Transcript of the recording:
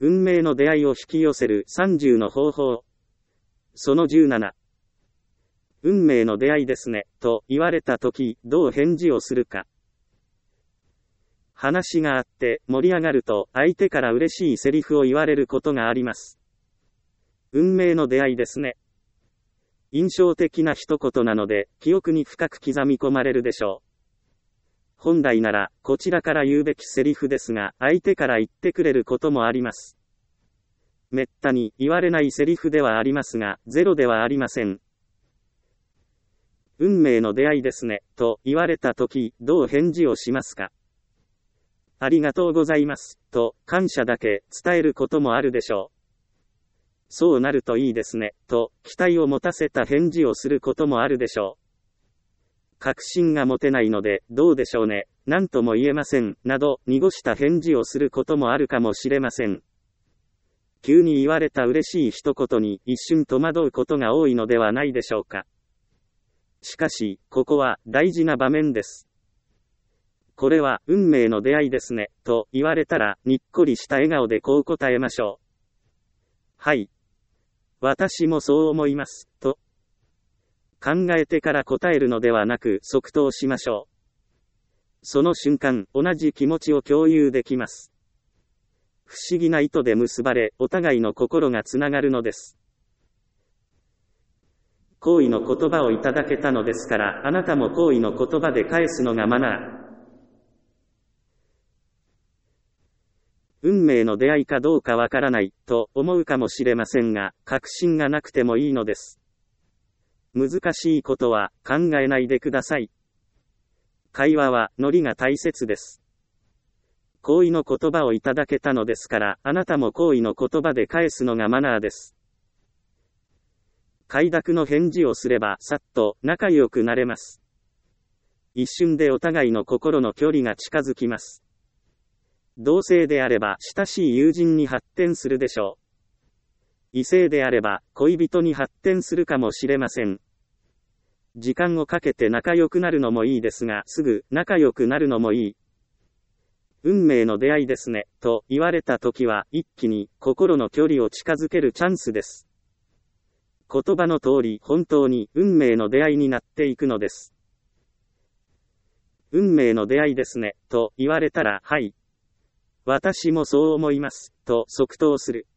運命の出会いを引き寄せる30の方法。その17。運命の出会いですね、と言われたとき、どう返事をするか。話があって盛り上がると相手から嬉しいセリフを言われることがあります。運命の出会いですね。印象的な一言なので、記憶に深く刻み込まれるでしょう。本来なら、こちらから言うべきセリフですが、相手から言ってくれることもあります。めったに言われないセリフではありますが、ゼロではありません。運命の出会いですね、と言われたとき、どう返事をしますか。ありがとうございます、と感謝だけ伝えることもあるでしょう。そうなるといいですね、と期待を持たせた返事をすることもあるでしょう。確信が持てないので、どうでしょうね、なんとも言えません、など、濁した返事をすることもあるかもしれません。急に言われた嬉しい一言に一瞬戸惑うことが多いのではないでしょうか。しかし、ここは大事な場面です。これは運命の出会いですね、と言われたら、にっこりした笑顔でこう答えましょう。はい。私もそう思います、と。考えてから答えるのではなく即答しましょう。その瞬間、同じ気持ちを共有できます。不思議な糸で結ばれ、お互いの心がつながるのです。好意の言葉をいただけたのですから、あなたも好意の言葉で返すのがマナー。運命の出会いかどうかわからない、と思うかもしれませんが、確信がなくてもいいのです。難しいことは考えないでください。会話はノリが大切です。好意の言葉をいただけたのですから、あなたも好意の言葉で返すのがマナーです。快諾の返事をすれば、さっと仲良くなれます。一瞬でお互いの心の距離が近づきます。同性であれば親しい友人に発展するでしょう。異性であれば恋人に発展するかもしれません。時間をかけて仲良くなるのもいいですが、すぐ仲良くなるのもいい。運命の出会いですね、と言われたときは一気に心の距離を近づけるチャンスです。言葉の通り本当に運命の出会いになっていくのです。運命の出会いですね、と言われたら、はい。私もそう思います、と即答する。